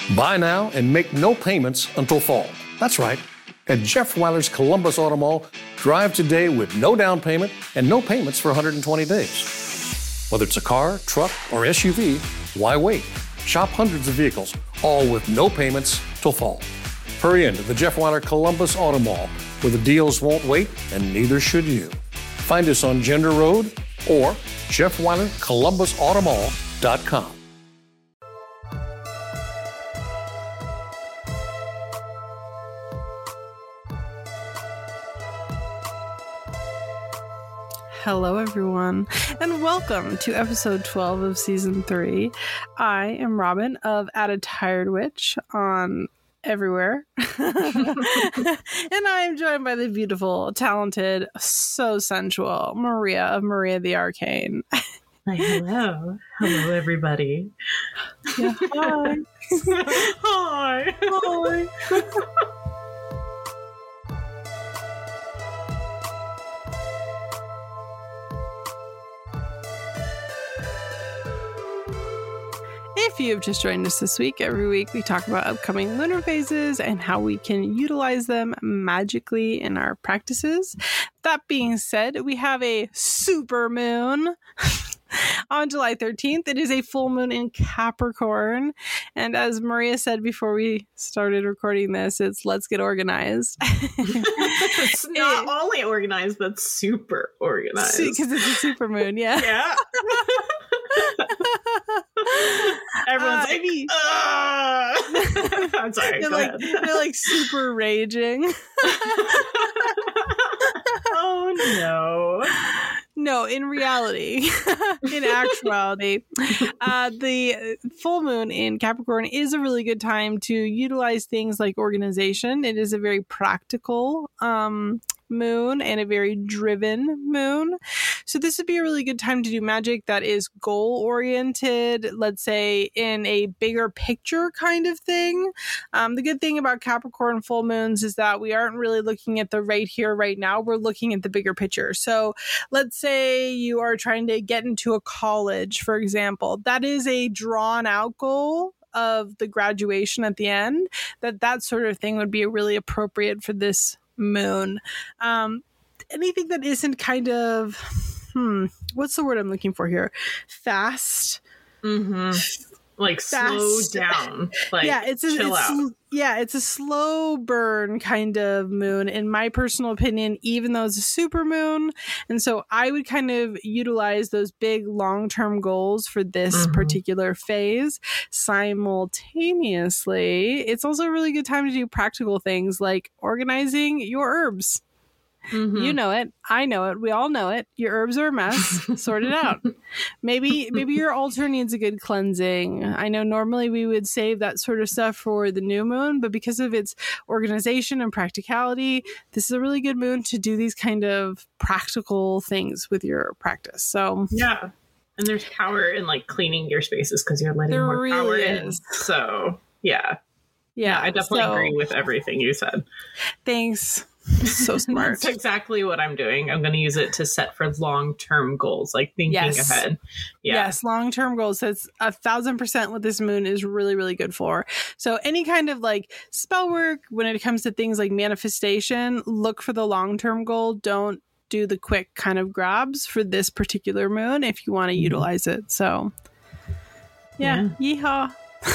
Buy now and make no payments until fall. That's right. At Jeff Weiler's Columbus Auto Mall, drive today with no down payment and no payments for 120 days. Whether it's a car, truck, or SUV, why wait? Shop hundreds of vehicles, all with no payments till fall. Hurry into the Jeff Weiler Columbus Auto Mall, where the deals won't wait and neither should you. Find us on Gender Road or JeffWeilerColumbusAutomall.com. Hello, everyone, and welcome to episode 12 of season 3. I am Robin of At a Tired Witch on everywhere. And I am joined by the beautiful, talented, so sensual Maria of Maria the Arcane. Hello. Hello, everybody. Yeah, hi. Hi. Hi. If you have just joined us this week, every week we talk about upcoming lunar phases and how we can utilize them magically in our practices. That being said, we have a super moon on July 13th. It is a full moon in Capricorn. And as Maria said before we started recording this, it's let's get organized. It's not only organized, but super organized. Because it's a super moon, yeah. Yeah. Everyone's like, I'm sorry, go ahead. They're like super raging. Oh, no. No, in reality, in actuality, the full moon in Capricorn is a really good time to utilize things like organization. It is a very practical moon and a very driven moon. So this would be a really good time to do magic that is goal oriented, let's say in a bigger picture kind of thing. The good thing about Capricorn full moons is that we aren't really looking at the right here, right now. We're looking at the bigger picture. So let's say you are trying to get into a college, for example. That is a drawn out goal of the graduation at the end. That sort of thing would be really appropriate for this moon. Anything that isn't kind of what's the word I'm looking for here? Fast. Like fast. Slow down. Like chill out. It's a slow burn kind of moon, in my personal opinion, even though it's a super moon. And so I would kind of utilize those big long-term goals for this particular phase. Simultaneously, it's also a really good time to do practical things like organizing your herbs. You know it. I know it. We all know it. Your herbs are a mess. Sort it out. Maybe your altar needs a good cleansing. I know normally we would save that sort of stuff for the new moon, but because of its organization and practicality, this is a really good moon to do these kind of practical things with your practice. So yeah. And there's power in like cleaning your spaces because you're letting more really power in. So yeah. Yeah, I definitely agree with everything you said. Thanks. So smart. That's exactly what I'm doing. I'm going to use it to set for long-term goals, like thinking ahead. Yeah. Yes, long-term goals. That's 1,000% what this moon is really, really good for. So any kind of like spell work, when it comes to things like manifestation, look for the long-term goal. Don't do the quick kind of grabs for this particular moon if you want to utilize it. So yeah. Yeehaw.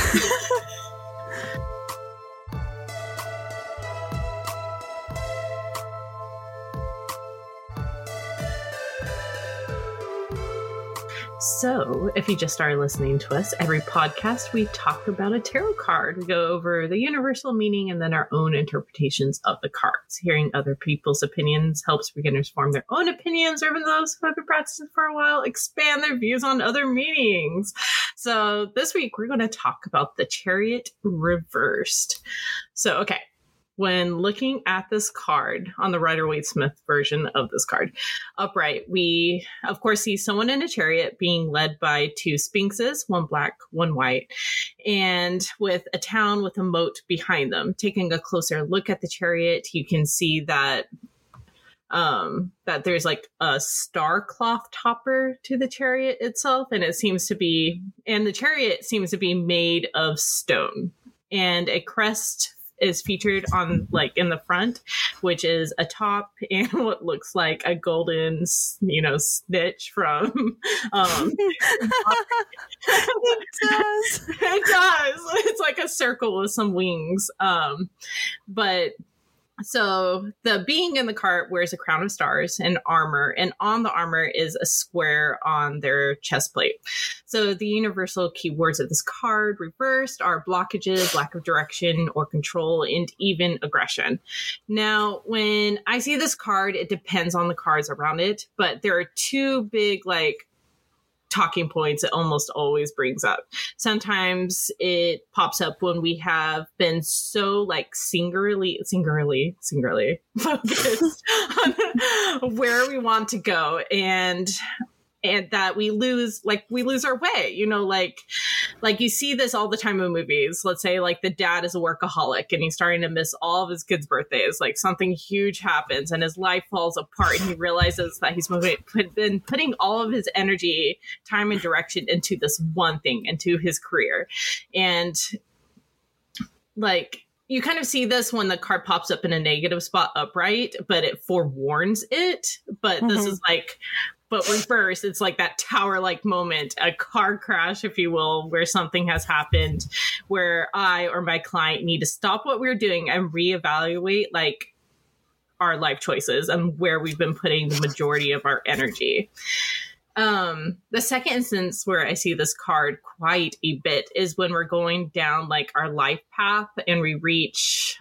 So, if you just started listening to us, every podcast we talk about a tarot card. We go over the universal meaning and then our own interpretations of the cards. Hearing other people's opinions helps beginners form their own opinions, or even those who have been practicing for a while expand their views on other meanings. So, this week we're going to talk about the Chariot reversed. So, okay. When looking at this card on the Rider-Waite-Smith version of this card, upright, we, of course, see someone in a chariot being led by two sphinxes, one black, one white, and with a town with a moat behind them. Taking a closer look at the chariot, you can see that that there's like a star cloth topper to the chariot itself, and it seems to be, and the chariot seems to be made of stone. and a crest is featured on like in the front, which is a top and what looks like a golden, snitch from It does. It does. It's like a circle with some wings. But so the being in the cart wears a crown of stars and armor, and on the armor is a square on their chest plate. So the universal keywords of this card reversed are blockages, lack of direction or control, and even aggression. Now, when I see this card, it depends on the cards around it, but there are two big talking points it almost always brings up. Sometimes it pops up when we have been so singularly focused on where we want to go, and that we lose our way, like you see this all the time in movies. Let's say like the dad is a workaholic and he's starting to miss all of his kids' birthdays. Like something huge happens and his life falls apart, and he realizes that he's been putting all of his energy, time, and direction into this one thing, into his career. And you kind of see this when the card pops up in a negative spot upright, but it forewarns it. But this is but reverse, it's like that tower-like moment, a car crash, if you will, where something has happened, where I or my client need to stop what we're doing and reevaluate our life choices and where we've been putting the majority of our energy. The second instance where I see this card quite a bit is when we're going down our life path and we reach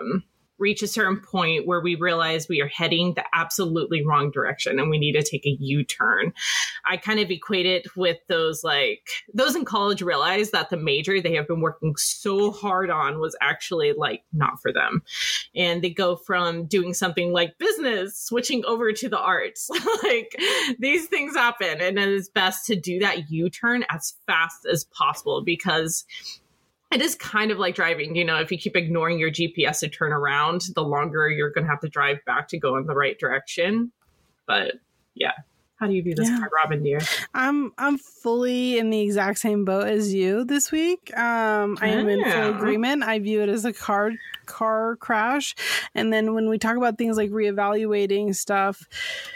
a certain point where we realize we are heading the absolutely wrong direction and we need to take a U-turn. I kind of equate it with those in college realize that the major they have been working so hard on was actually not for them. And they go from doing something like business, switching over to the arts. These things happen, and it is best to do that U-turn as fast as possible, because it is kind of like driving. If you keep ignoring your GPS to turn around, the longer you're going to have to drive back to go in the right direction. But yeah. How do you view this card, Robin, dear? I'm fully in the exact same boat as you this week. I am in full agreement. I view it as a car crash. And then when we talk about things like reevaluating stuff,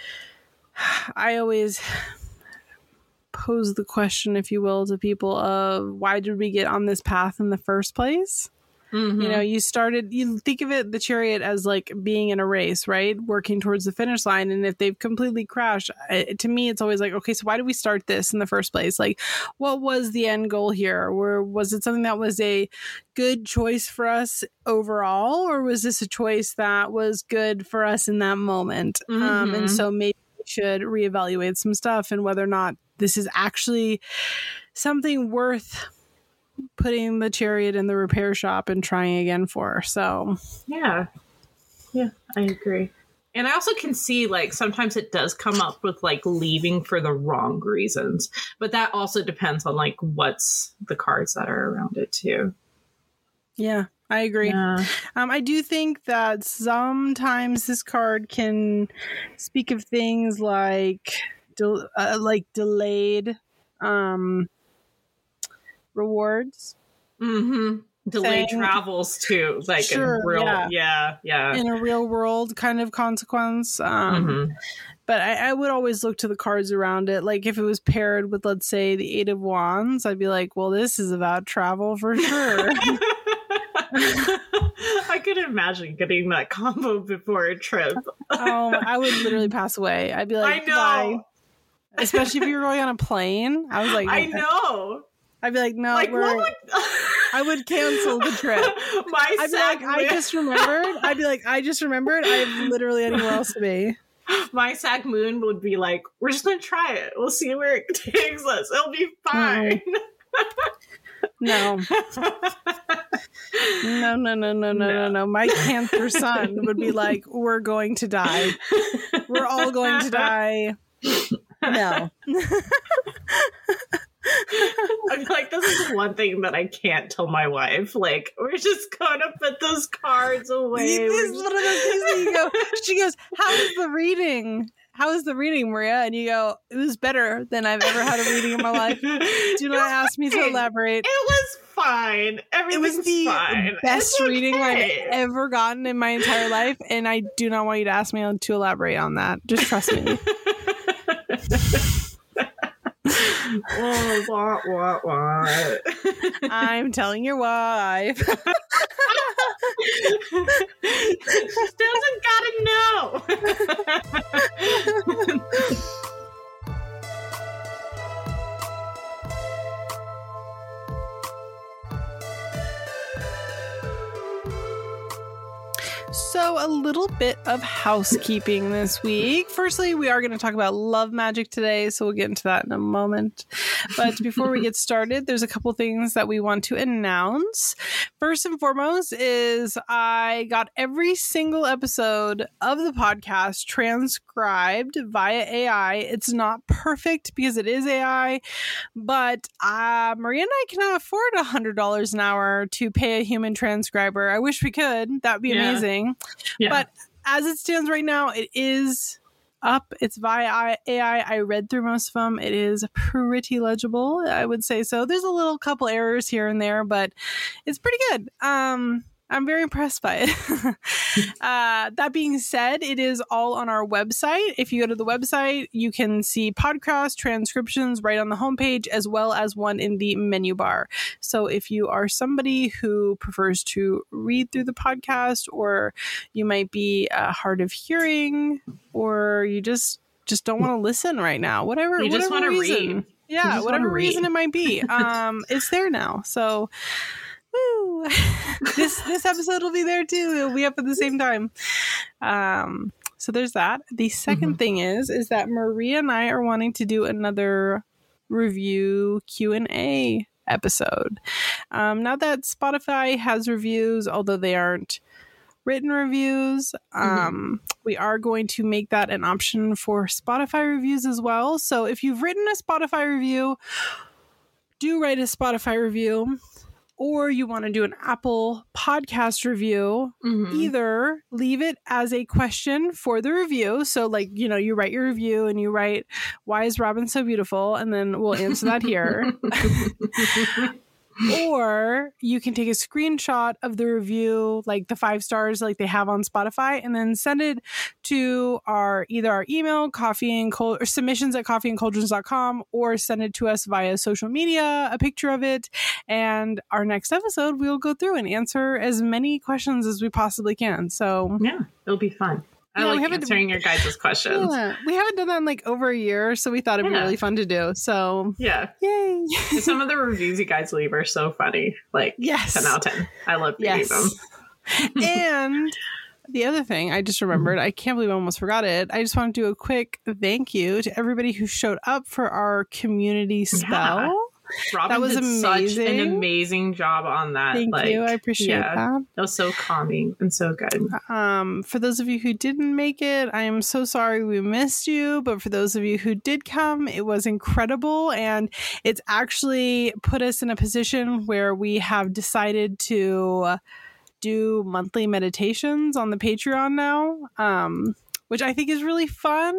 I always pose the question, if you will, to people of why did we get on this path in the first place? Mm-hmm. You think of it, the chariot, as being in a race, right? Working towards the finish line. And if they've completely crashed, to me, it's always okay, so why did we start this in the first place? What was the end goal here? Or was it something that was a good choice for us overall? Or was this a choice that was good for us in that moment? Mm-hmm. And so maybe we should reevaluate some stuff and whether or not this is actually something worth putting the chariot in the repair shop and trying again for. So yeah, I agree. And I also can see sometimes it does come up with leaving for the wrong reasons, but that also depends on what's the cards that are around it too. Yeah, I agree. Yeah. I do think that sometimes this card can speak of things like delayed rewards. Mm-hmm. Delayed travels too, sure, in real, yeah, in a real world kind of consequence. But I would always look to the cards around it. If it was paired with, let's say, the Eight of Wands, I'd be well, this is about travel for sure. I could imagine getting that combo before a trip. Oh, I would literally pass away. I'd be I know. Bye. Especially if you were going on a plane. I was I know. I'd be no, I would cancel the trip. I'd be I just remembered. I'd be I just remembered. I have literally anywhere else to be. My Sag Moon would be we're just going to try it. We'll see where it takes us. It'll be fine. No. No. My Cancer sun would be we're going to die. We're all going to die. No. I'm this is one thing that I can't tell my wife. We're just gonna put those cards away. This is one of those things that you go, she goes, how is the reading? how was the reading, Maria? And you go, it was better than I've ever had a reading in my life. Do not ask me to elaborate. It was fine. Everything's It was the fine. best reading I've ever gotten in my entire life, and I do not want you to ask me to elaborate on that. Just trust me. What? I'm telling your wife. She doesn't gotta know. So a little bit of housekeeping this week. Firstly, we are going to talk about love magic today, so we'll get into that in a moment. But before we get started, there's a couple things that we want to announce. First and foremost is I got every single episode of the podcast transcribed via AI. It's not perfect because it is AI, but Maria and I cannot afford $100 an hour to pay a human transcriber. I wish we could. That'd be amazing. Yeah. But as it stands right now, it is up. It's via AI. I read through most of them. It is pretty legible, I would say so. There's a little couple errors here and there, but it's pretty good. I'm very impressed by it. That being said, it is all on our website. If you go to the website, you can see podcast transcriptions right on the homepage, as well as one in the menu bar. So if you are somebody who prefers to read through the podcast, or you might be hard of hearing, or you just don't want to listen right now, whatever want to read. Yeah, whatever reason it might be, it's there now. So woo! This episode will be there too. It'll be up at the same time. So there's that. The second thing is that Maria and I are wanting to do another review Q&A episode. Now that Spotify has reviews, although they aren't written reviews, we are going to make that an option for Spotify reviews as well. So if you've written a Spotify review, do write a Spotify review. Or you want to do an Apple podcast review, either leave it as a question for the review. So like, you write your review and you write, why is Robin so beautiful? And then we'll answer that here. Or you can take a screenshot of the review, like the 5 stars like they have on Spotify, and then send it to either our email, or submissions@coffeeandcauldrons.com, or send it to us via social media, a picture of it. And our next episode, we'll go through and answer as many questions as we possibly can. So yeah, it'll be fun. I like answering your guys' questions. Yeah, we haven't done that in like over a year, so we thought it'd be really fun to do. So yeah, yay! Some of the reviews you guys leave are so funny. Like 10 out of 10. I love reading them. And the other thing I just remembered, I can't believe I almost forgot it. I just want to do a quick thank you to everybody who showed up for our community spell. Yeah. Robin that was did amazing. Such an amazing job on that. Thank you. I appreciate that. That was so calming and so good. For those of you who didn't make it, I am so sorry we missed you. But for those of you who did come, it was incredible. And it's actually put us in a position where we have decided to do monthly meditations on the Patreon now, which I think is really fun.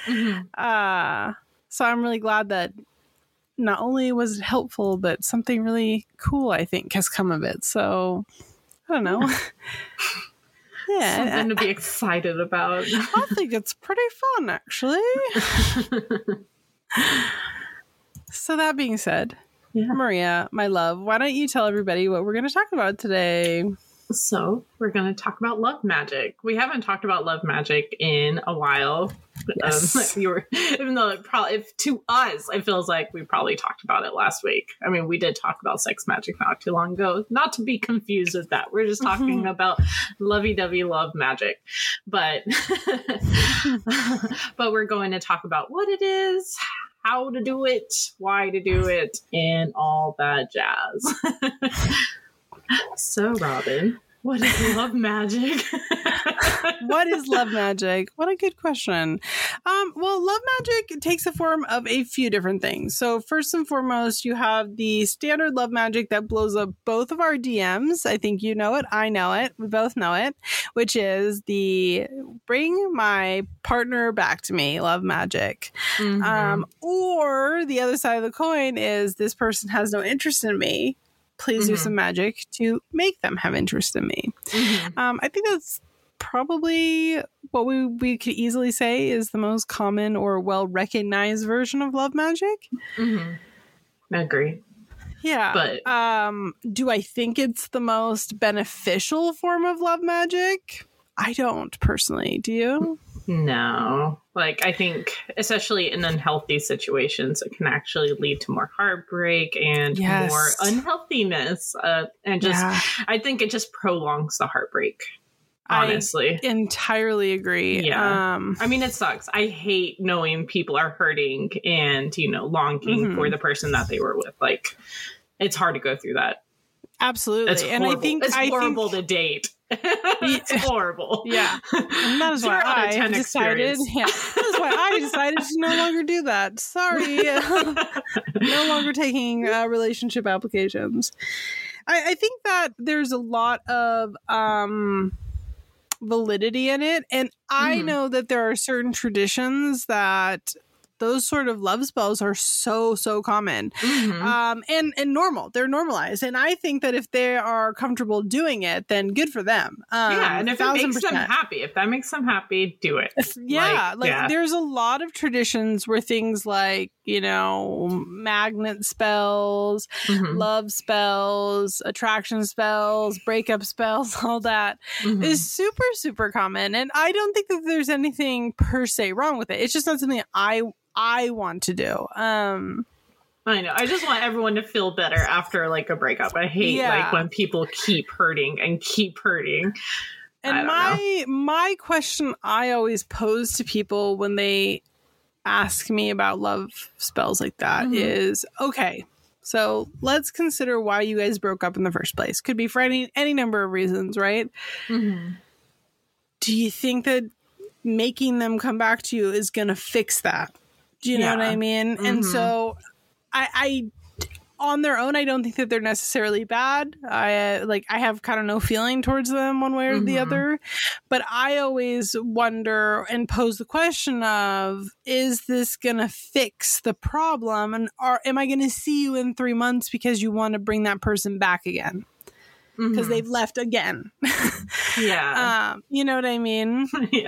So I'm really glad that not only was it helpful, but something really cool, I think, has come of it. So, I don't know. Yeah. Something to be excited about. I think it's pretty fun, actually. So that being said, Maria, my love, why don't you tell everybody what we're going to talk about today? So we're going to talk about love magic. We haven't talked about love magic in a while. Yes. Even though if to us, it feels like we probably talked about it last week. I mean, we did talk about sex magic not too long ago. Not to be confused with that. We're just talking about lovey-dovey love magic. But we're going to talk about what it is, how to do it, why to do it, and all that jazz. So, Robin, What is love magic? What is love magic? What a good question. Well, love magic takes the form of a few different things. So first and foremost, you have the standard love magic that blows up both of our DMs. I think you know it. I know it. We both know it, which is the bring my partner back to me love magic. Mm-hmm. Or the other side of the coin is this person has no interest in me. Please do some magic to make them have interest in me. I think that's probably what we could easily say is the most common or well-recognized version of love magic. I agree. Yeah. But do I think it's the most beneficial form of love magic? I don't personally. Do you? no. Like, I think, especially in unhealthy situations, it can actually lead to more heartbreak and more unhealthiness. And just, I think it just prolongs the heartbreak. Honestly, I entirely agree. Yeah. I mean, it sucks. I hate knowing people are hurting and, longing for the person that they were with. Like, it's hard to go through that. Absolutely. It's horrible. And I think it's horrible to date. It's horrible. Yeah. And that is why I decided. Yeah. That is why I decided to no longer do that. Sorry. No longer taking relationship applications. I think that there's a lot of validity in it, and I know that there are certain traditions that those sort of love spells are so common and normal. They're normalized, and I think that if they are comfortable doing it, then good for them. And if it makes them happy, do it. There's a lot of traditions where things like magnet spells, love spells, attraction spells, breakup spells, all that is super common, and I don't think that there's anything per se wrong with it. It's just not something I want to do. I know. I just want everyone to feel better after like a breakup. I hate when people keep hurting and keep hurting. And my question I always pose to people when they ask me about love spells like that is, okay, so let's consider why you guys broke up in the first place. Could be for any number of reasons, right? Do you think that making them come back to you is going to fix that? Do you know what I mean? And so I on their own, I don't think that they're necessarily bad. I have kind of no feeling towards them one way or the other. But I always wonder and pose the question of, is this going to fix the problem? And am I going to see you in 3 months because you want to bring that person back again? Because they've left again. You know what I mean?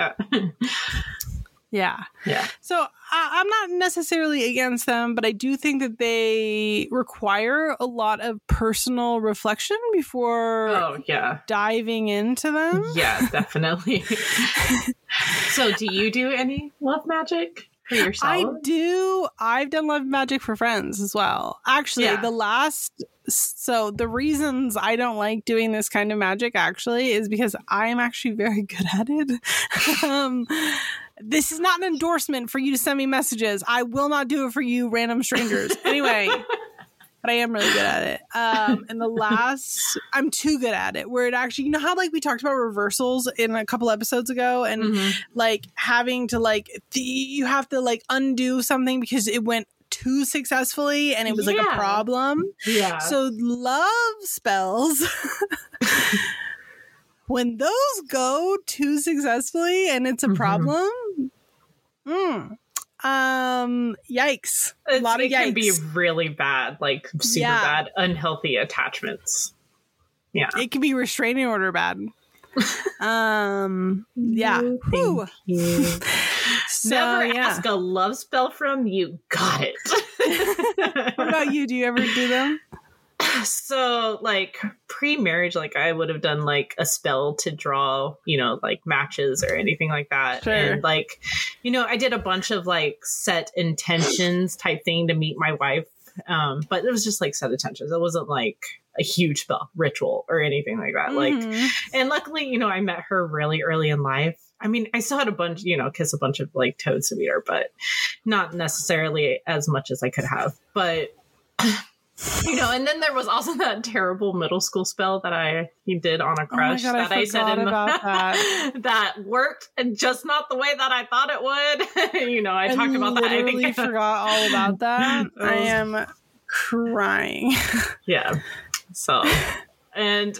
Yeah. So I'm not necessarily against them, but I do think that they require a lot of personal reflection before diving into them. Yeah, definitely. So do you do any love magic for yourself? I do. I've done love magic for friends as well. Actually, the reasons I don't like doing this kind of magic actually is because I'm actually very good at it. This is not an endorsement for you to send me messages. I will not do it for you, random strangers. Anyway, but I am really good at it. And I'm too good at it. Where it actually, how like we talked about reversals in a couple episodes ago, and like having to you have to undo something because it went too successfully and it was like a problem. Yeah. So love spells. When those go too successfully and it's a problem, yikes. A lot of yikes. It can be really bad, like super bad, unhealthy attachments. Yeah. It can be restraining order bad. No, thank you. So, never ask a love spell from you. Got it. What about you? Do you ever do them? So, pre-marriage, I would have done, a spell to draw, matches or anything like that. Sure. And, I did a bunch of, set intentions type thing to meet my wife. But it was just, set intentions. It wasn't, a huge spell, ritual, or anything like that. And luckily, I met her really early in life. I mean, I still had a bunch, kiss a bunch of, toads to meet her, but not necessarily as much as I could have. But And then there was also that terrible middle school spell that he did on a crush that I said about that. That worked, and just not the way that I thought it would. I talked about that. I literally forgot all about that. I am crying. Yeah. So, and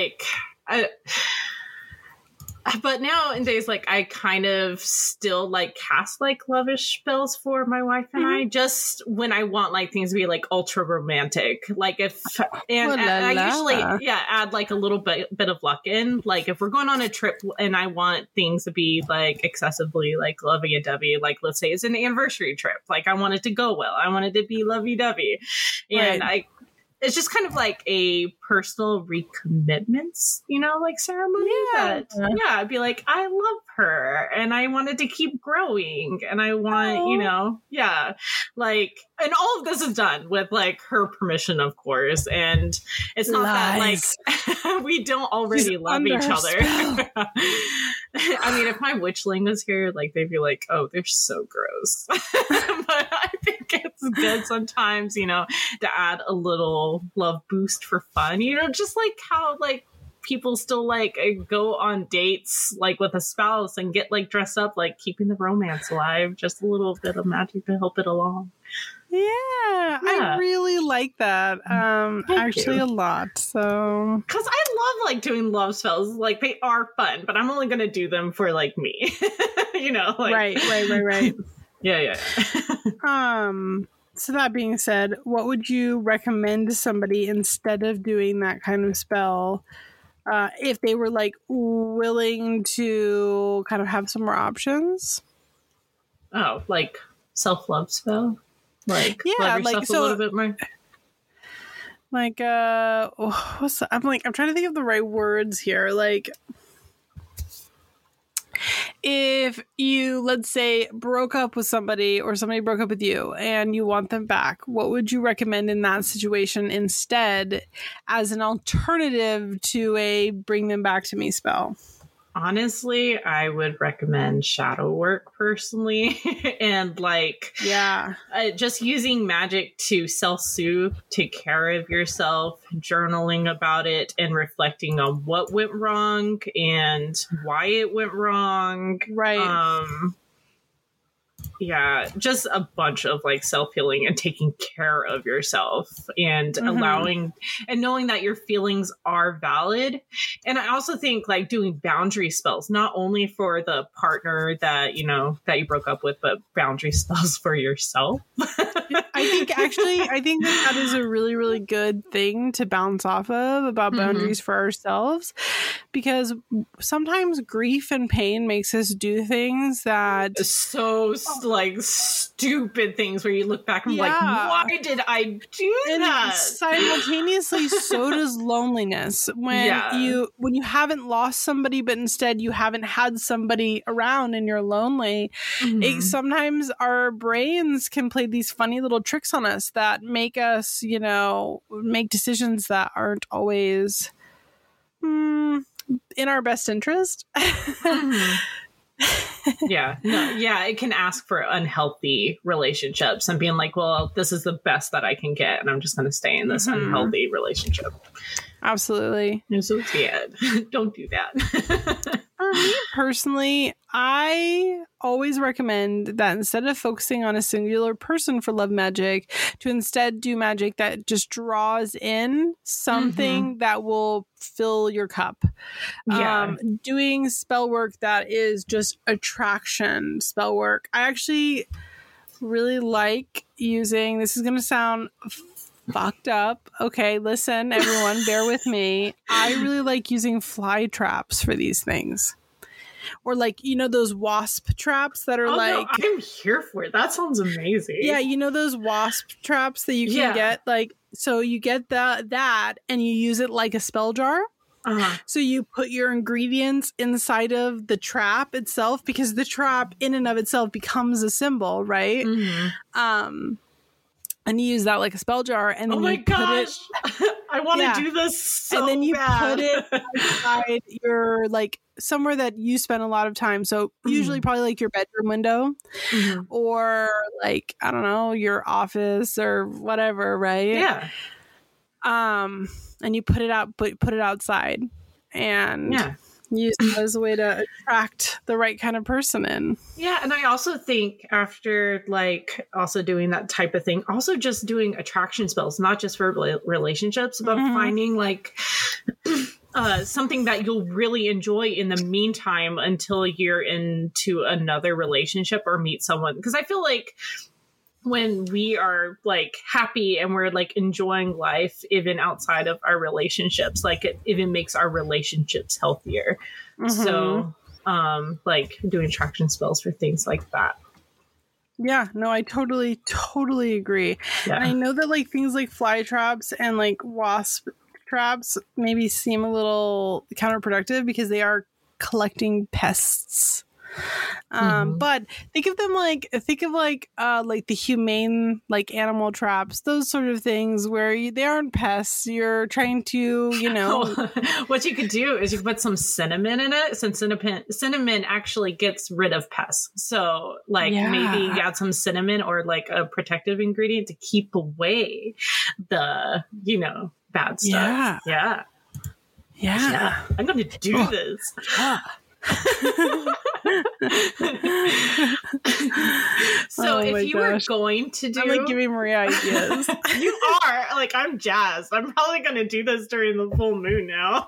but nowadays, I kind of still cast lavish spells for my wife and I, just when I want things to be ultra romantic. I usually add a little bit of luck in. If we're going on a trip and I want things to be excessively lovey-dovey, let's say it's an anniversary trip. I want it to go well. I want it to be lovey-dovey, and it's just kind of a personal recommitments, ceremony. Yeah. I'd be I love her and I wanted to keep growing and I want, and all of this is done with her permission, of course. And it's not that we don't already love each other. I mean, if my witchling was here, they'd be oh, they're so gross. But I think it's good sometimes, to add a little love boost for fun, just how people still go on dates with a spouse and get dressed up, keeping the romance alive, just a little bit of magic to help it along. Yeah, I really like that. Actually, a lot. So, because I love doing love spells. They are fun, but I'm only gonna do them for me. Right. Yeah. So that being said, what would you recommend to somebody instead of doing that kind of spell? If they were willing to kind of have some more options? Oh, self-love spell? Love yourself a little bit more? I'm trying to think of the right words here. If you, let's say, broke up with somebody or somebody broke up with you and you want them back, what would you recommend in that situation instead as an alternative to a bring them back to me spell? Honestly, I would recommend shadow work personally. And just using magic to self-soothe, take care of yourself, journaling about it and reflecting on what went wrong and why it went wrong. Right. Just a bunch of self-healing and taking care of yourself and allowing and knowing that your feelings are valid. And I also think doing boundary spells, not only for the partner that that you broke up with, but boundary spells for yourself. I think that is a really, really good thing to bounce off of about boundaries for ourselves, because sometimes grief and pain makes us do things that so stupid things where you look back and why did I do that? Simultaneously, so does loneliness when you haven't lost somebody, but instead you haven't had somebody around and you're lonely. Sometimes our brains can play these funny little tricks on us that make us, make decisions that aren't always in our best interest. It can ask for unhealthy relationships and being well, this is the best that I can get and I'm just going to stay in this unhealthy relationship. Absolutely. So don't do that. For me personally, I always recommend that instead of focusing on a singular person for love magic, to instead do magic that just draws in something that will fill your cup. Doing spell work that is just attraction spell work. I actually really like using, this is going to sound fucked up. Okay, listen, everyone, bear with me. I really like using fly traps for these things. Or those wasp traps that are no, I'm here for it. That sounds amazing. Yeah, those wasp traps that you can get so you get that and you use it like a spell jar. So you put your ingredients inside of the trap itself, because the trap in and of itself becomes a symbol, right? And you use that like a spell jar, and then oh my gosh, I want to do this so and then you bad. put it outside your like somewhere that you spend a lot of time. So usually probably like your bedroom window or like, I don't know, your office or whatever, right? Yeah. And you put it outside and use it as a way to attract the right kind of person in. Yeah, and I also think after like also doing that type of thing, also just doing attraction spells, not just for relationships, but finding like something that you'll really enjoy in the meantime until you're into another relationship or meet someone. Because I feel like when we are like happy and we're like enjoying life, even outside of our relationships, like it even makes our relationships healthier. So, like doing attraction spells for things like that. Yeah, no, I totally agree. Yeah. And I know that like things like fly traps and like wasp traps maybe seem a little counterproductive because they are collecting pests. But think of the humane like animal traps, those sort of things where they aren't pests. You're trying to, you know, what you could do is you could put some cinnamon in it, since cinnamon actually gets rid of pests. So like maybe add some cinnamon or like a protective ingredient to keep away the, you know, bad stuff. Yeah. I'm going to do this. So if you were going to do, I'm like giving Maria ideas. You are like, I'm jazzed. I'm probably going to do this during the full moon now.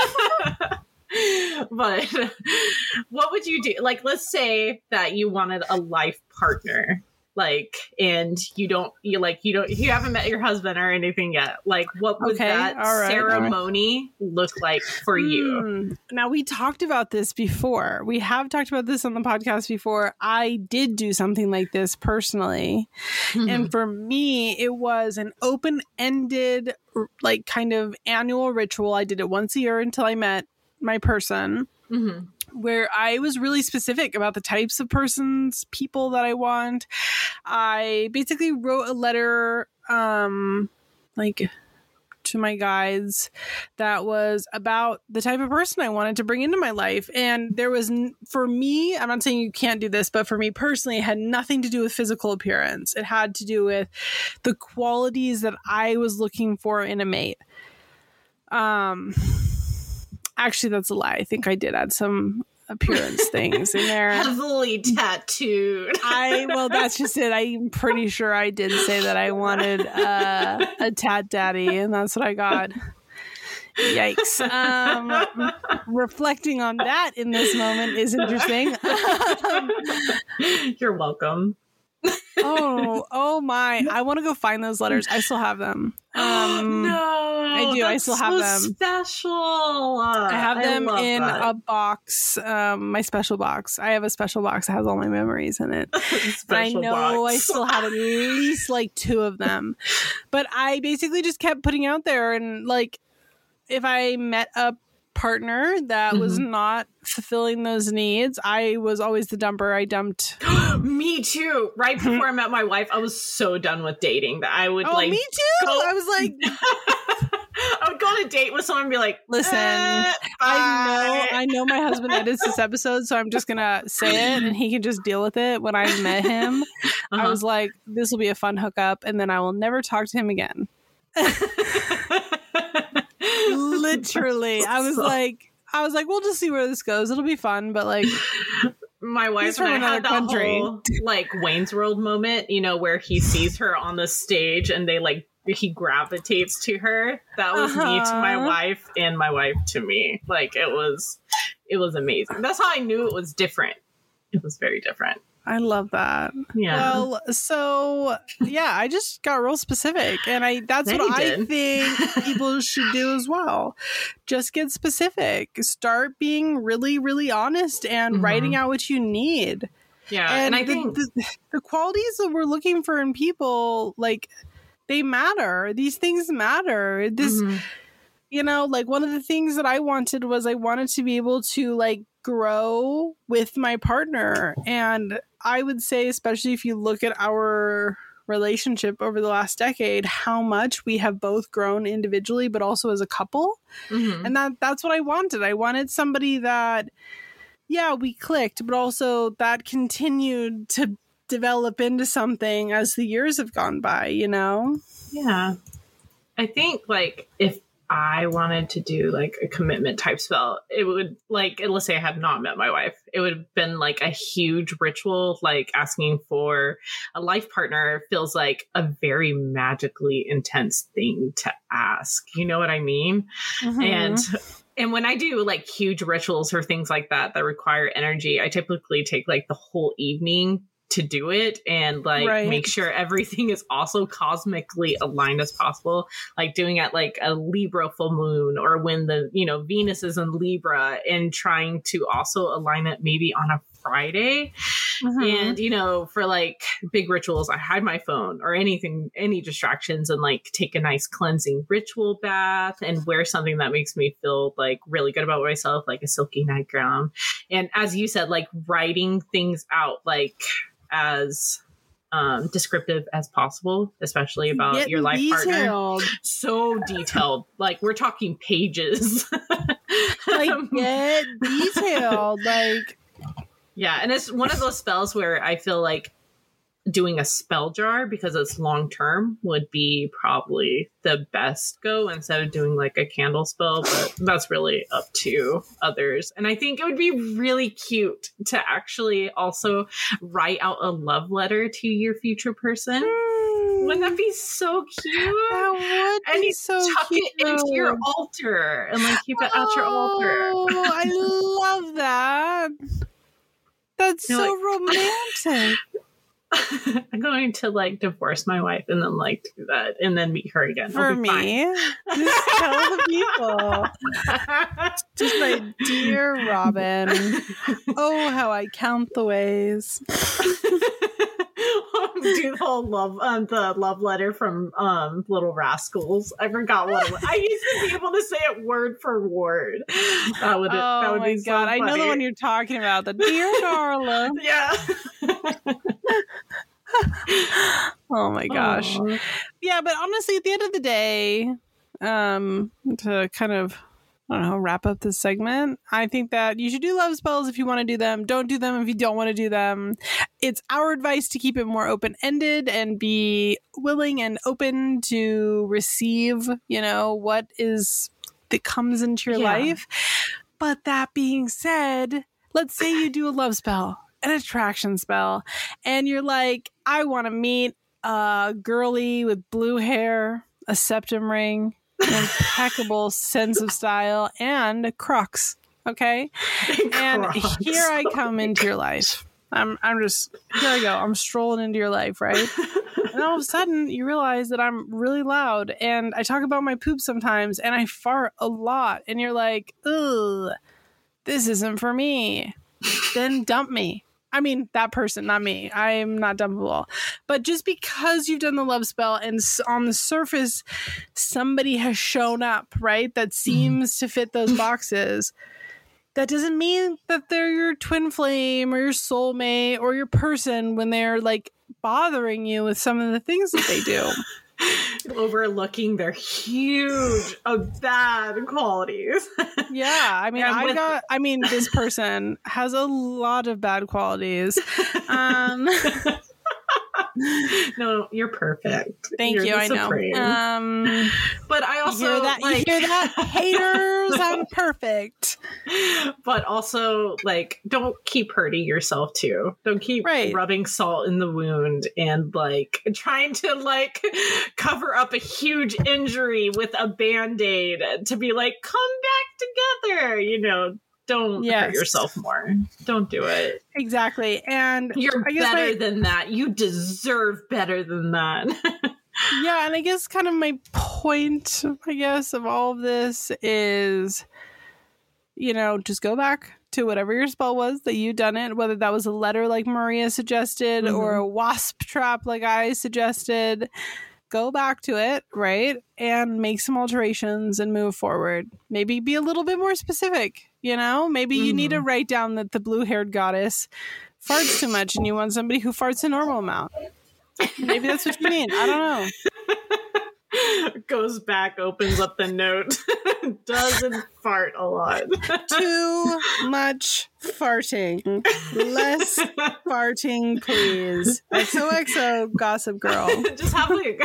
But what would you do? Like, let's say that you wanted a life partner, like, and you haven't met your husband or anything yet. Like, what would that ceremony look like for you? Now, we talked about this before. We have talked about this on the podcast before. I did do something like this personally. And for me, it was an open-ended, like, kind of annual ritual. I did it once a year until I met my person. Where I was really specific about the types of people that I want. I basically wrote a letter, like to my guides that was about the type of person I wanted to bring into my life. And there was, for me, I'm not saying you can't do this, but for me personally, it had nothing to do with physical appearance. It had to do with the qualities that I was looking for in a mate. Actually, that's a lie. I think I did add some appearance things in there. Heavily tattooed. Well, that's just it. I'm pretty sure I did say that I wanted a tat daddy, and that's what I got. Yikes. Reflecting on that in this moment is interesting. You're welcome. Oh my. I want to go find those letters. I still have them. No, I do. I still have them. Special. I have them in a box, my special box. I have a special box that has all my memories in it. I know box. I still have at least like 2 of them. But I basically just kept putting out there, and like if I met a partner that was not fulfilling those needs, I was always the dumper. I dumped. Me too. Right before I met my wife, I was so done with dating that I would me too. I was like, I would go on a date with someone and be like, listen, I know my husband edits this episode, so I'm just gonna say it and he can just deal with it. When I met him, I was like, this will be a fun hookup, and then I will never talk to him again. Literally. I was like, we'll just see where this goes. It'll be fun, but like, my wife and I had that whole like Wayne's World moment, you know, where he sees her on the stage and he gravitates to her. That was me to my wife and my wife to me. Like it was amazing. That's how I knew it was different. It was very different. I love that. Yeah. Well, so yeah, I just got real specific, and that's what I think people should do as well. Just get specific. Start being really, really honest and writing out what you need. Yeah, and I think the qualities that we're looking for in people, like, they matter. These things matter. This, you know, like one of the things that I wanted to be able to like grow with my partner. And I would say, especially if you look at our relationship over the last decade, how much we have both grown individually, but also as a couple. Mm-hmm. And that's what I wanted. I wanted somebody that, yeah, we clicked, but also that continued to develop into something as the years have gone by, you know? Yeah. I think, like, if I wanted to do, like, a commitment type spell, it would, like, let's say I had not met my wife, it would have been, like, a huge ritual. Like, asking for a life partner feels like a very magically intense thing to ask. You know what I mean? Mm-hmm. And when I do, like, huge rituals or things like that require energy, I typically take, like, the whole evening to do it and, like, make sure everything is also cosmically aligned as possible. Like doing it like a Libra full moon, or when the, you know, Venus is in Libra, and trying to also align it maybe on a Friday. Mm-hmm. And, you know, for like big rituals, I hide my phone or anything, any distractions, and like take a nice cleansing ritual bath and wear something that makes me feel like really good about myself, like a silky nightgown. And as you said, like writing things out, like as descriptive as possible, especially about your life partner. So detailed. Like we're talking pages. Like get detailed. Like, yeah. And it's one of those spells where I feel like doing a spell jar, because it's long term, would be probably the best go instead of doing like a candle spell. But that's really up to others. And I think it would be really cute to actually also write out a love letter to your future person. Wouldn't that be so cute? That would be so tuck cute. it into your altar and like keep it at your altar. Oh, I love that. That's so romantic. I'm going to like divorce my wife and then like do that and then meet her again. For me, just tell the people. Just my dear Robin. Oh, how I count the ways. Do the whole love letter from Little Rascals. I forgot what it was. I used to be able to say it word for word. That would be so funny. I know the one you're talking about. The Dear Darla. Yeah. Oh my gosh. Aww. Yeah, but honestly, at the end of the day, to kind of, I don't know, wrap up this segment, I think that you should do love spells if you want to do them. Don't do them if you don't want to do them. It's our advice to keep it more open-ended and be willing and open to receive, you know, what is that comes into your life. But that being said, let's say you do a love spell, an attraction spell, and you're like, I want to meet a girly with blue hair, a septum ring, an impeccable sense of style, and Crocs. Okay? And here I come into your life. I'm just, here I go. I'm strolling into your life, right? And all of a sudden, you realize that I'm really loud, and I talk about my poop sometimes, and I fart a lot, and you're like, ugh, this isn't for me. Then dump me. I mean, that person, not me. I'm not dumpable. But just because you've done the love spell and on the surface, somebody has shown up, right, that seems to fit those boxes, that doesn't mean that they're your twin flame or your soulmate or your person when they're, like, bothering you with some of the things that they do. Overlooking their huge bad qualities. Yeah, I mean, this person has a lot of bad qualities. No, you're perfect. Thank you. I know. But I also you hear that? Haters, I'm perfect. But also, like, don't keep hurting yourself too. Don't keep rubbing salt in the wound and like trying to like cover up a huge injury with a Band-Aid to be like, come back together. You know. Don't hurt yourself more. Don't do it. Exactly. And you're better than that. You deserve better than that. Yeah. And I guess kind of my point, I guess, of all of this is, you know, just go back to whatever your spell was that you done it, whether that was a letter like Maria suggested or a wasp trap like I suggested. Go back to it, right? And make some alterations and move forward. Maybe be a little bit more specific, you know? Maybe you need to write down that the blue-haired goddess farts too much and you want somebody who farts a normal amount. Maybe that's what you mean. I don't know. Goes back, opens up the note, doesn't fart a lot. Too much farting. Less farting, please. XOXO, Gossip Girl. Just have a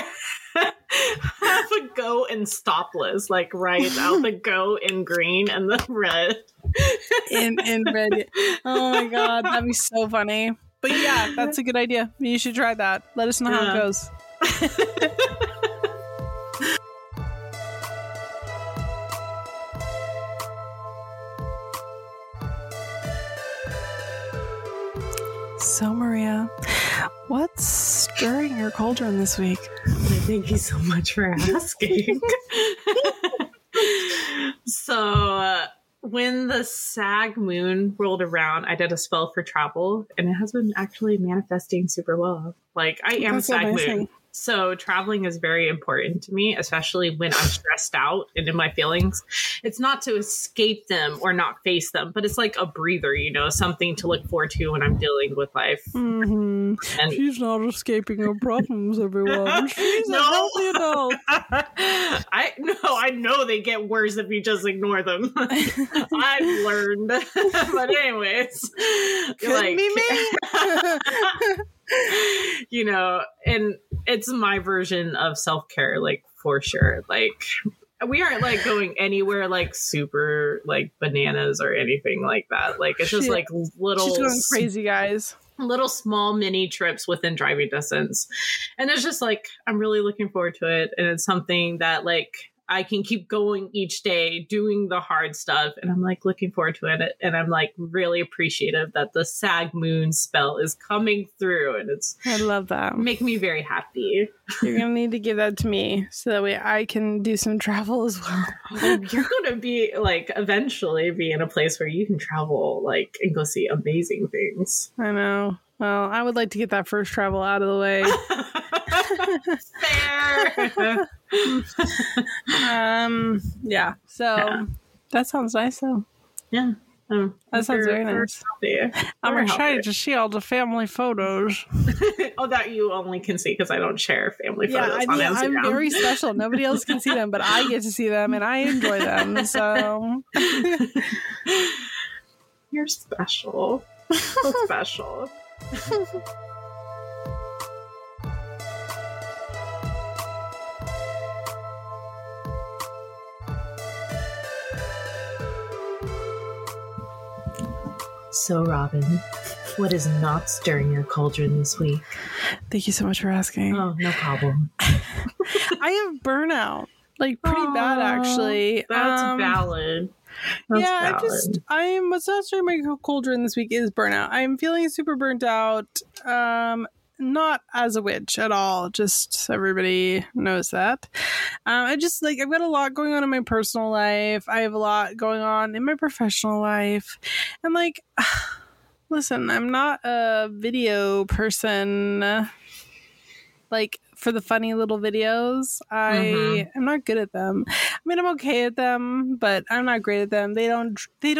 go and stopless, like write out the go in green and the red. in red. Oh my god, that'd be so funny. But yeah, that's a good idea. You should try that. Let us know how it goes. So, Maria, what's stirring your cauldron this week? Thank you so much for asking. So, when the Sag moon rolled around, I did a spell for travel, and it has been actually manifesting super well. Like, I am Sag moon. So traveling is very important to me, especially when I'm stressed out and in my feelings. It's not to escape them or not face them, but it's like a breather, you know, something to look forward to when I'm dealing with life. Mm-hmm. And she's not escaping her problems, everyone. She's a healthy adult. I know they get worse if you just ignore them. I've learned. But anyways. Couldn't be me. You know, and it's my version of self-care, like, for sure. Like, we aren't like going anywhere like super like bananas or anything like that. Like, it's just like little, she's going crazy, guys. Little small mini trips within driving distance. And it's just like, I'm really looking forward to it. And it's something that like I can keep going each day doing the hard stuff. And I'm like looking forward to it. And I'm like really appreciative that the Sag moon spell is coming through. And I love that. Making me very happy. You're going to need to give that to me so that way I can do some travel as well. You're going to be like eventually be in a place where you can travel like and go see amazing things. I know. Well, I would like to get that first travel out of the way. Fair. Yeah. So that sounds nice though. Yeah. That sounds very nice. I'm excited to see all the family photos. Oh, that you only can see because I don't share family photos on Instagram. I'm very special. Nobody else can see them, but I get to see them and I enjoy them. So you're special. So special. So, Robin, what is not stirring your cauldron this week? Thank you so much for asking. Oh, no problem. I have burnout, like pretty bad, actually. That's valid. What's not stirring my cauldron this week is burnout. I'm feeling super burnt out. Not as a witch at all. Just so everybody knows that. I've got a lot going on in my personal life. I have a lot going on in my professional life. And like, listen, I'm not a video person. Like for the funny little videos, I'm not good at them. I mean, I'm okay at them, but I'm not great at them. They don't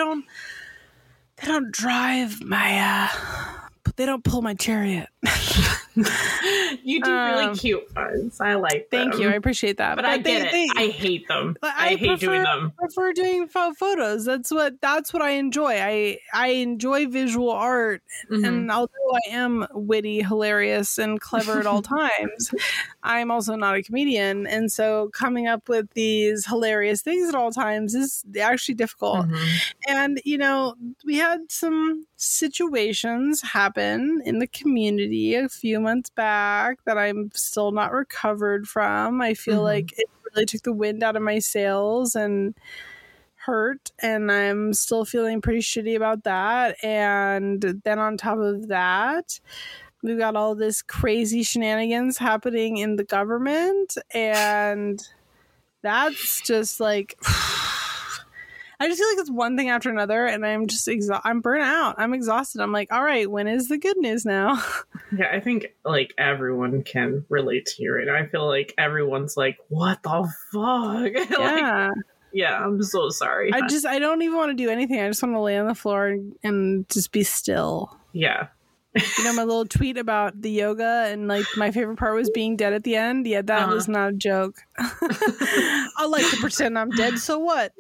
drive my, they don't pull my chariot. You do really cute ones. I like them. Thank you. I appreciate that. But I get it. I hate them. I hate doing them. I prefer doing photos. That's what I enjoy. I enjoy visual art. And although I am witty, hilarious, and clever at all times, I'm also not a comedian. And so coming up with these hilarious things at all times is actually difficult. And, you know, we had some situations happen in the community a few months back that I'm still not recovered from. I feel like it really took the wind out of my sails and hurt, and I'm still feeling pretty shitty about that. And then on top of that, we've got all this crazy shenanigans happening in the government, and that's just like I just feel like it's one thing after another, and I'm just I'm burnt out. I'm exhausted. I'm like, all right, when is the good news now? Yeah, I think like everyone can relate to you right now. I feel like everyone's like, what the fuck? Yeah. Yeah, I'm so sorry. I don't even want to do anything. I just want to lay on the floor and just be still. Yeah. You know, my little tweet about the yoga and like my favorite part was being dead at the end. Yeah, that was not a joke. I like to pretend I'm dead, so what?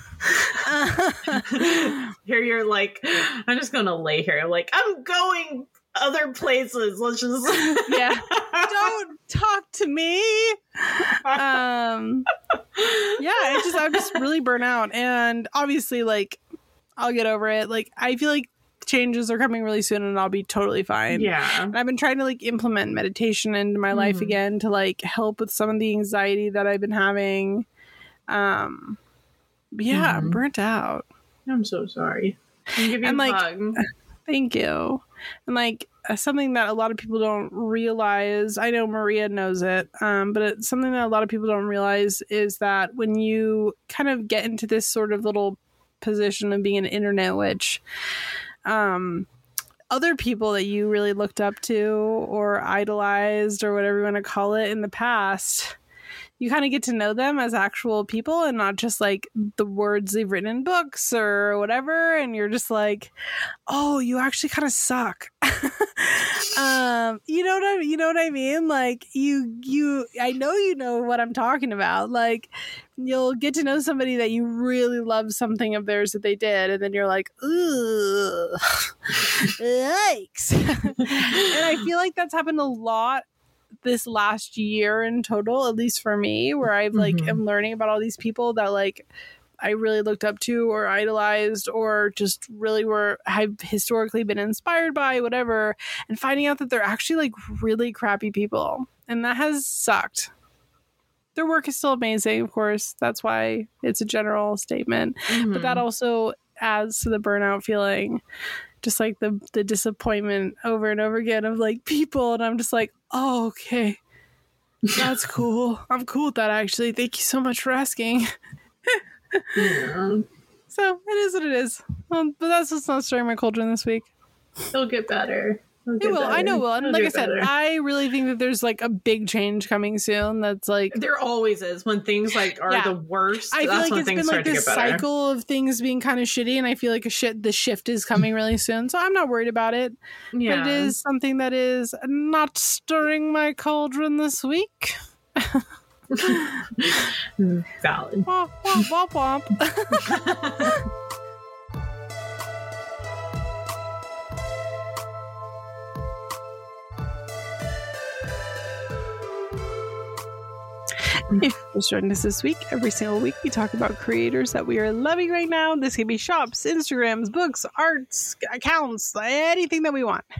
Here you're like, I'm just gonna lay here. Like, I'm going other places. Let's just yeah. Don't talk to me. I'm just really burnt out, and obviously, like, I'll get over it. Like, I feel like changes are coming really soon and I'll be totally fine. Yeah. And I've been trying to like implement meditation into my life again to like help with some of the anxiety that I've been having. I'm burnt out. I'm so sorry. I'm giving you a hug. Thank you. And like something that a lot of people don't realize, I know Maria knows it, but it's something that a lot of people don't realize is that when you kind of get into this sort of little position of being an internet witch, other people that you really looked up to or idolized or whatever you want to call it in the past, you kind of get to know them as actual people and not just like the words they've written in books or whatever. And you're just like, oh, you actually kind of suck. You know what I mean? Like I know you know what I'm talking about. Like you'll get to know somebody that you really love something of theirs that they did, and then you're like, ugh, yikes. And I feel like that's happened a lot this last year in total, at least for me, where I've like am learning about all these people that like I really looked up to or idolized or just really have historically been inspired by, whatever, and finding out that they're actually like really crappy people. And that has sucked. Their work is still amazing, of course. That's why it's a general statement. But that also adds to the burnout feeling. Just like the disappointment over and over again of like people. And I'm just like, oh, okay. That's cool. I'm cool with that, actually. Thank you so much for asking. Yeah. So it is what it is. But that's what's not stirring my cauldron this week. It'll get better. It will. I know it will. And like I said, I really think that there's like a big change coming soon. That's like there always is when things like are the worst. I feel like it's been like this cycle of things being kind of shitty, and I feel like the shift is coming really soon. So I'm not worried about it. Yeah. But it is something that is not stirring my cauldron this week. Valid. Womp, womp, womp, womp. If you're just joining us this week, every single week we talk about creators that we are loving right now. This can be shops, Instagrams, books, arts, accounts, anything that we want.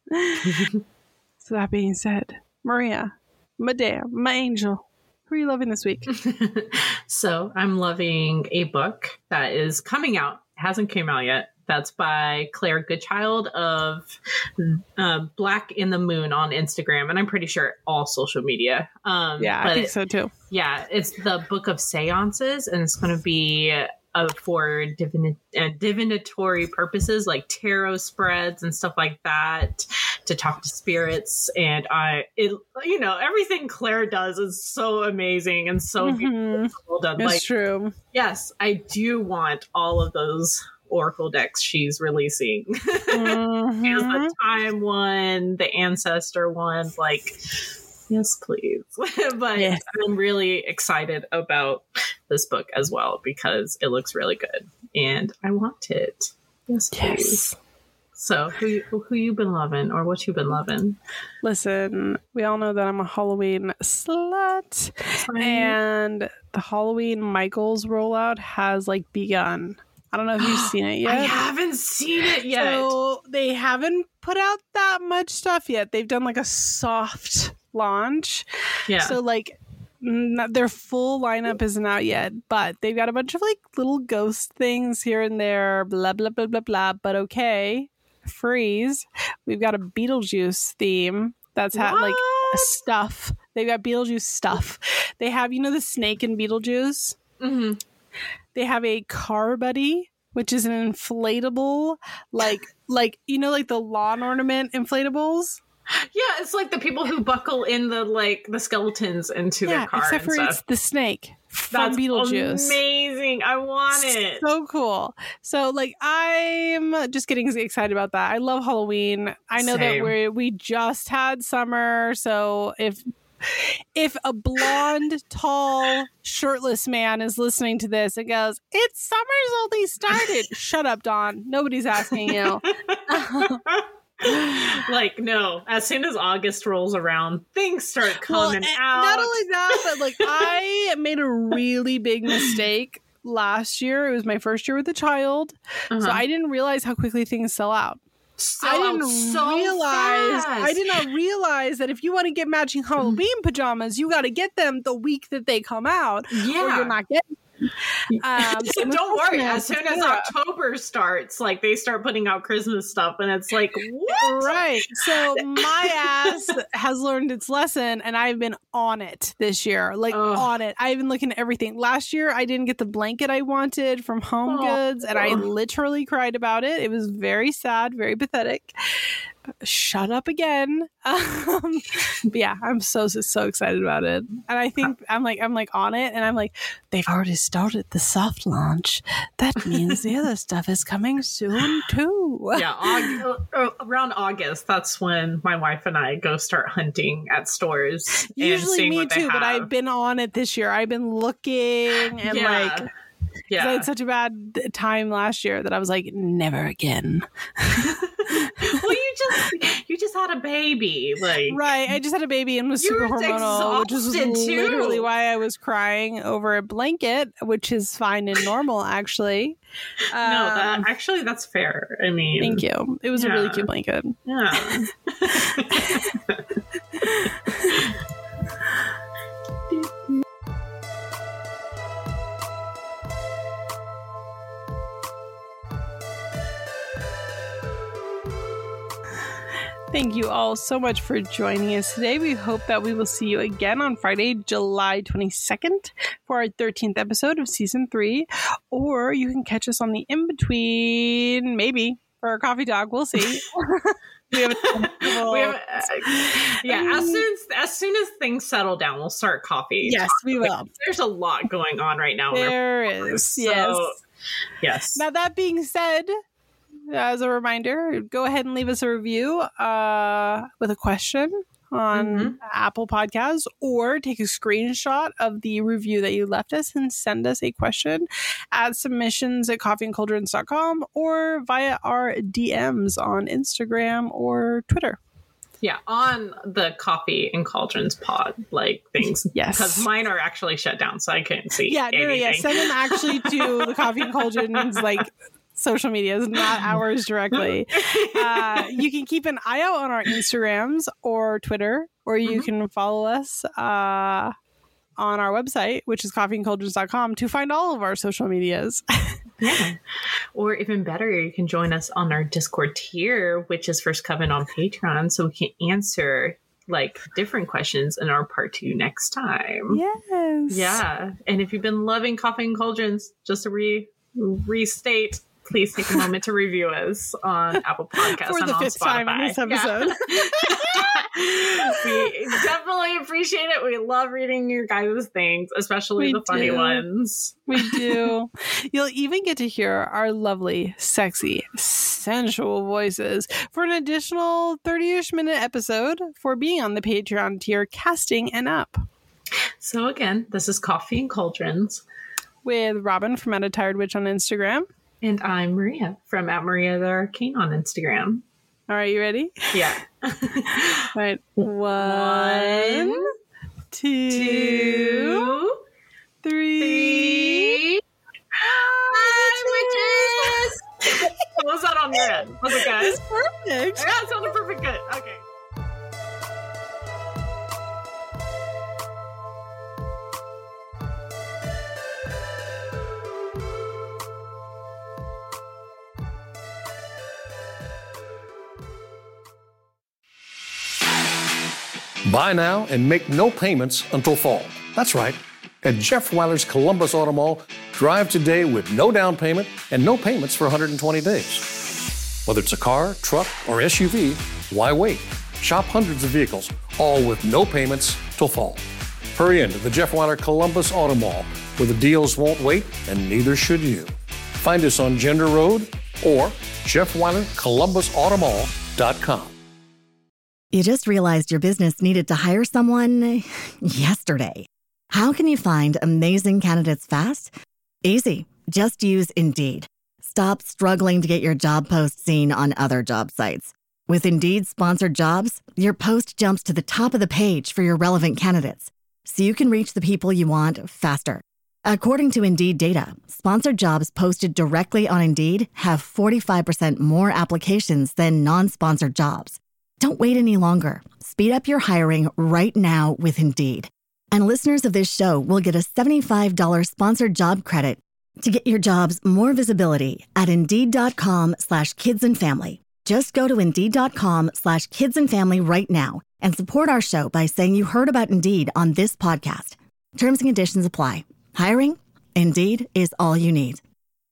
So that being said, Maria, Medea, my angel, who are you loving this week? So I'm loving a book that is coming out. Hasn't came out yet. That's by Claire Goodchild of Black in the Moon on Instagram. And I'm pretty sure all social media. I think so too. Yeah, it's the Book of Seances, and it's going to be for divinatory purposes, like tarot spreads and stuff like that, to talk to spirits. And everything Claire does is so amazing and so beautiful. Well done. It's true. Yes, I do want all of those Oracle decks she's releasing. Here's the time one, the ancestor one, like, yes, please. But yes. I'm really excited about this book as well because it looks really good and I want it. Yes, please. Yes. So who you been loving or what you been loving? Listen, we all know that I'm a Halloween slut. And the Halloween Michaels rollout has like begun. I don't know if you've seen it yet. I haven't seen it yet. So they haven't put out that much stuff yet. They've done like a soft launch. Yeah. So like their full lineup isn't out yet, but they've got a bunch of like little ghost things here and there, blah, blah, blah, blah, blah. But okay, freeze. We've got a Beetlejuice theme that's had like stuff. They've got Beetlejuice stuff. They have, the snake in Beetlejuice. Mm-hmm. They have a car buddy, which is an inflatable, like the lawn ornament inflables. Yeah, it's like the people who buckle in the skeletons into their car. Except for stuff. It's the snake from Beetlejuice. Amazing. coming. I want it. So cool. So like I'm just getting excited about that. I love Halloween. I know Same. that we just had summer, so if a blonde, tall, shirtless man is listening to this and goes, "It's summer's only started." Shut up, Dawn. Nobody's asking you. Like, no, as soon as August rolls around, things start coming out. Not only that, but like I made a really big mistake last year. It was my first year with a child. So I didn't realize how quickly things sell out. I did not realize that if you want to get matching Halloween pajamas, you got to get them the week that they come out. Yeah. Or you're not getting so don't worry. As soon as October starts, like they start putting out Christmas stuff, and it's like, what? Right. So my ass has learned its lesson, and I've been on it this year. Like on it. I've been looking at everything. Last year, I didn't get the blanket I wanted from Home Goods, and I literally cried about it. It was very sad, very pathetic. Shut up again. But yeah, I'm so excited about it, and I think I'm like on it, and I'm like, they've already started the soft launch. That means the other stuff is coming soon too. Yeah, around August, that's when my wife and I go start hunting at stores. Usually me too, but I've been on it this year. I've been looking and I had such a bad time last year that I was like, never again. Well, you just had a baby, like right. I just had a baby and was super hormonal, which is literally why I was crying over a blanket, which is fine and normal, actually. No, that's fair. I mean, thank you. It was a really cute blanket. Yeah. Thank you all so much for joining us today. We hope that we will see you again on Friday, July 22nd for our 13th episode of Season 3. Or you can catch us on the in-between, maybe, for our coffee talk. We'll see. As soon as things settle down, we'll start coffee. Yes, we will. There's a lot going on right now. There is, yes. Yes. Now, that being said, as a reminder, go ahead and leave us a review with a question on Apple Podcasts, or take a screenshot of the review that you left us and send us a question at submissions@coffeeandcauldrons.com or via our DMs on Instagram or Twitter. Yeah, on the Coffee and Cauldrons pod, like things. Yes. Because mine are actually shut down, so I couldn't see anything. Send them actually to the Coffee and Cauldrons, like, social media, is not ours directly. You can keep an eye out on our Instagrams or Twitter, or you can follow us on our website, which is coffeeandcauldrons.com, to find all of our social medias. Yeah. Or even better, you can join us on our Discord tier, which is First Coven on Patreon, so we can answer like different questions in our part 2 next time. Yes. Yeah. And if you've been loving Coffee and Cauldrons, just to restate, please take a moment to review us on Apple Podcasts for the 5th time in this episode. We definitely appreciate it. We love reading your guys' things, especially the funny ones. We do. You'll even get to hear our lovely, sexy, sensual voices for an additional 30-ish minute episode for being on the Patreon tier, casting and up. So again, this is Coffee and Cauldrons with Robin from At a Tired Witch on Instagram. And I'm Maria from @Maria_the_Arcane on Instagram. All right, you ready? Yeah. All right. 1, 2, 3. Hi, witches! What was that on your end? Was it good? It's perfect. Yeah, it sounded perfect. Good. Okay. Buy now and make no payments until fall. That's right. At Jeff Weiler's Columbus Auto Mall, drive today with no down payment and no payments for 120 days. Whether it's a car, truck, or SUV, why wait? Shop hundreds of vehicles, all with no payments till fall. Hurry into the Jeff Weiler Columbus Auto Mall, where the deals won't wait, and neither should you. Find us on Gender Road or JeffWeiler, You just realized your business needed to hire someone yesterday. How can you find amazing candidates fast? Easy. Just use Indeed. Stop struggling to get your job post seen on other job sites. With Indeed sponsored jobs, your post jumps to the top of the page for your relevant candidates, so you can reach the people you want faster. According to Indeed data, sponsored jobs posted directly on Indeed have 45% more applications than non-sponsored jobs. Don't wait any longer. Speed up your hiring right now with Indeed. And listeners of this show will get a $75 sponsored job credit to get your jobs more visibility at Indeed.com/kidsandfamily. Just go to Indeed.com/kidsandfamily right now and support our show by saying you heard about Indeed on this podcast. Terms and conditions apply. Hiring? Indeed is all you need.